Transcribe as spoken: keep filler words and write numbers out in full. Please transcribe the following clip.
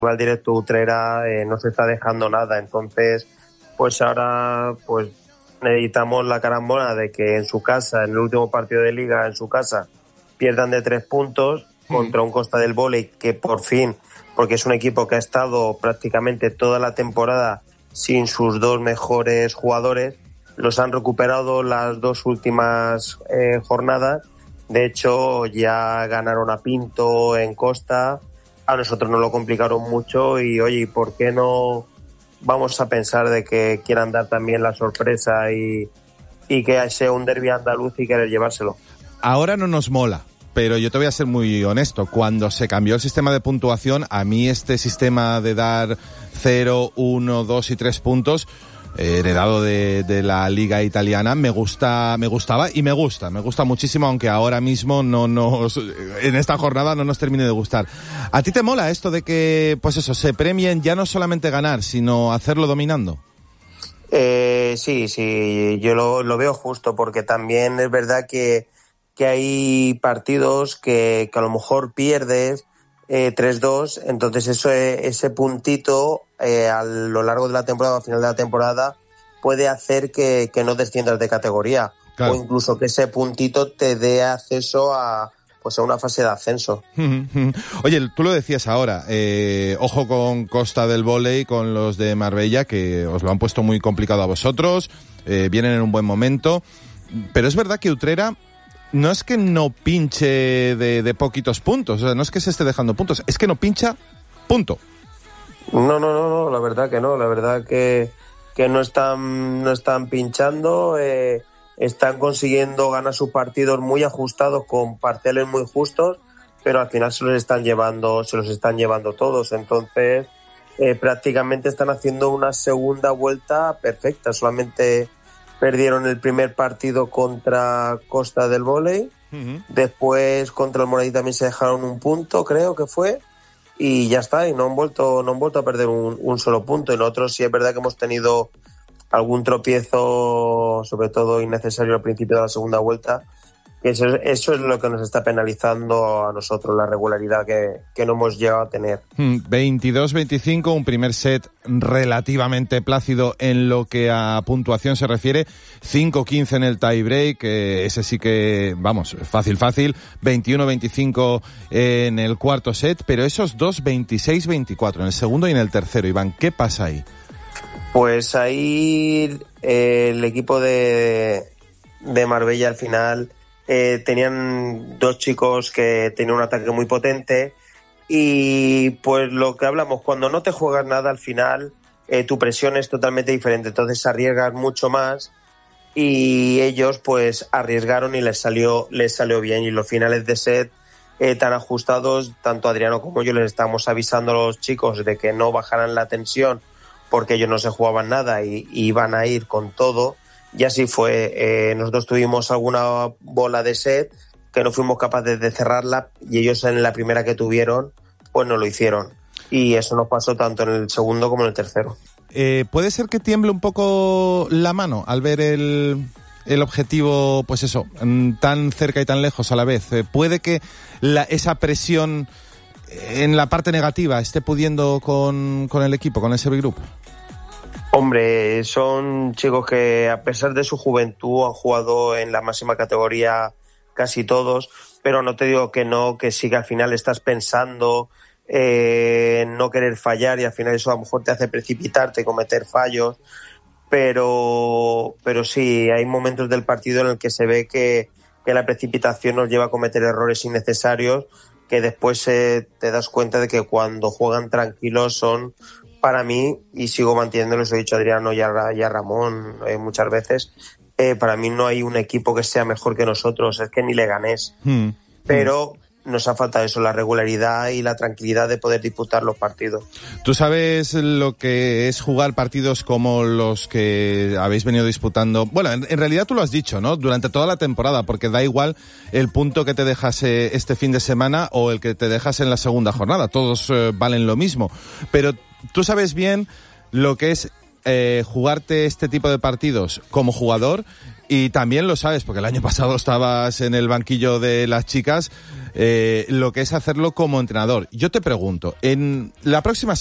al directo Utrera eh, no se está dejando nada, entonces pues ahora pues necesitamos la carambola de que en su casa, en el último partido de liga, en su casa, pierdan de tres puntos mm. contra un Costa del Vóley que por fin, porque es un equipo que ha estado prácticamente toda la temporada sin sus dos mejores jugadores, los han recuperado las dos últimas eh, jornadas. De hecho, ya ganaron a Pinto en Costa, a nosotros nos lo complicaron mucho y oye, ¿por qué no vamos a pensar de que quieran dar también la sorpresa y, y que sea un derbi andaluz y querer llevárselo? Ahora no nos mola, pero yo te voy a ser muy honesto. Cuando se cambió el sistema de puntuación, a mí este sistema de dar cero, uno, dos y tres puntos, eh, heredado de, de la liga italiana, me gusta, me gustaba y me gusta, me gusta muchísimo, aunque ahora mismo no nos, en esta jornada no nos termine de gustar. ¿A ti te mola esto de que, pues eso, se premien ya no solamente ganar, sino hacerlo dominando? Eh, sí, sí, yo lo, lo veo justo, porque también es verdad que que hay partidos que, que a lo mejor pierdes eh, tres dos, entonces eso, ese puntito eh, a lo largo de la temporada, al final de la temporada, puede hacer que, que no desciendas de categoría, claro. O incluso que ese puntito te dé acceso a, pues a una fase de ascenso. Oye, tú lo decías ahora, eh, ojo con Costa del Vóley, con los de Marbella, que os lo han puesto muy complicado a vosotros, eh, vienen en un buen momento, pero es verdad que Utrera no es que no pinche de, de poquitos puntos, o sea, no es que se esté dejando puntos, es que no pincha, punto. No, no, no, no, la verdad que no, la verdad que, que no están, no están pinchando, eh, están consiguiendo ganar sus partidos muy ajustados con parceles muy justos, pero al final se los están llevando, se los están llevando todos, entonces eh, prácticamente están haciendo una segunda vuelta perfecta, solamente perdieron el primer partido contra Costa del Vóley, uh-huh. Después contra el Moradí también se dejaron un punto, creo que fue, y ya está, y no han vuelto, no han vuelto a perder un, un solo punto. Y nosotros sí es verdad que hemos tenido algún tropiezo, sobre todo innecesario al principio de la segunda vuelta, que eso, eso es lo que nos está penalizando a nosotros, la regularidad que, que no hemos llegado a tener. veintidós veinticinco, un primer set relativamente plácido en lo que a puntuación se refiere, cinco quince en el tiebreak, eh, ese sí que, vamos, fácil, fácil, veintiuno veinticinco en el cuarto set, pero esos dos veintiséis veinticuatro en el segundo y en el tercero, Iván, ¿qué pasa ahí? Pues ahí eh, el equipo de, de Marbella al final eh, tenían dos chicos que tenían un ataque muy potente y pues lo que hablamos, cuando no te juegas nada al final eh, tu presión es totalmente diferente, entonces arriesgas mucho más y ellos pues arriesgaron y les salió, les salió bien y los finales de set eh, tan ajustados, tanto Adriano como yo les estábamos avisando a los chicos de que no bajaran la tensión porque ellos no se jugaban nada y, y iban a ir con todo. Y así fue. Eh, nosotros tuvimos alguna bola de set que no fuimos capaces de cerrarla y ellos en la primera que tuvieron, pues no lo hicieron. Y eso nos pasó tanto en el segundo como en el tercero. Eh, ¿Puede ser que tiemble un poco la mano al ver el, el objetivo, pues eso, tan cerca y tan lejos a la vez? Eh, ¿Puede que la, esa presión en la parte negativa esté pudiendo con, con el equipo, con el Servir Group? Hombre, son chicos que a pesar de su juventud han jugado en la máxima categoría casi todos, pero no te digo que no, que sí que al final estás pensando eh, en no querer fallar y al final eso a lo mejor te hace precipitarte y cometer fallos, pero, pero sí, hay momentos del partido en el que se ve que, que la precipitación nos lleva a cometer errores innecesarios que después eh, te das cuenta de que cuando juegan tranquilos son... Para mí, y sigo manteniéndolo, os he dicho a Adriano y a, y a Ramón eh, muchas veces, eh, para mí no hay un equipo que sea mejor que nosotros, es que ni le ganés. Hmm. Pero nos ha faltado eso, la regularidad y la tranquilidad de poder disputar los partidos. ¿Tú sabes lo que es jugar partidos como los que habéis venido disputando? Bueno, en, en realidad tú lo has dicho, ¿no? Durante toda la temporada, porque da igual el punto que te dejas eh, este fin de semana o el que te dejas en la segunda jornada, todos eh, valen lo mismo. Pero tú sabes bien lo que es eh, jugarte este tipo de partidos como jugador, y también lo sabes, porque el año pasado estabas en el banquillo de las chicas, eh, lo que es hacerlo como entrenador. Yo te pregunto, en la próxima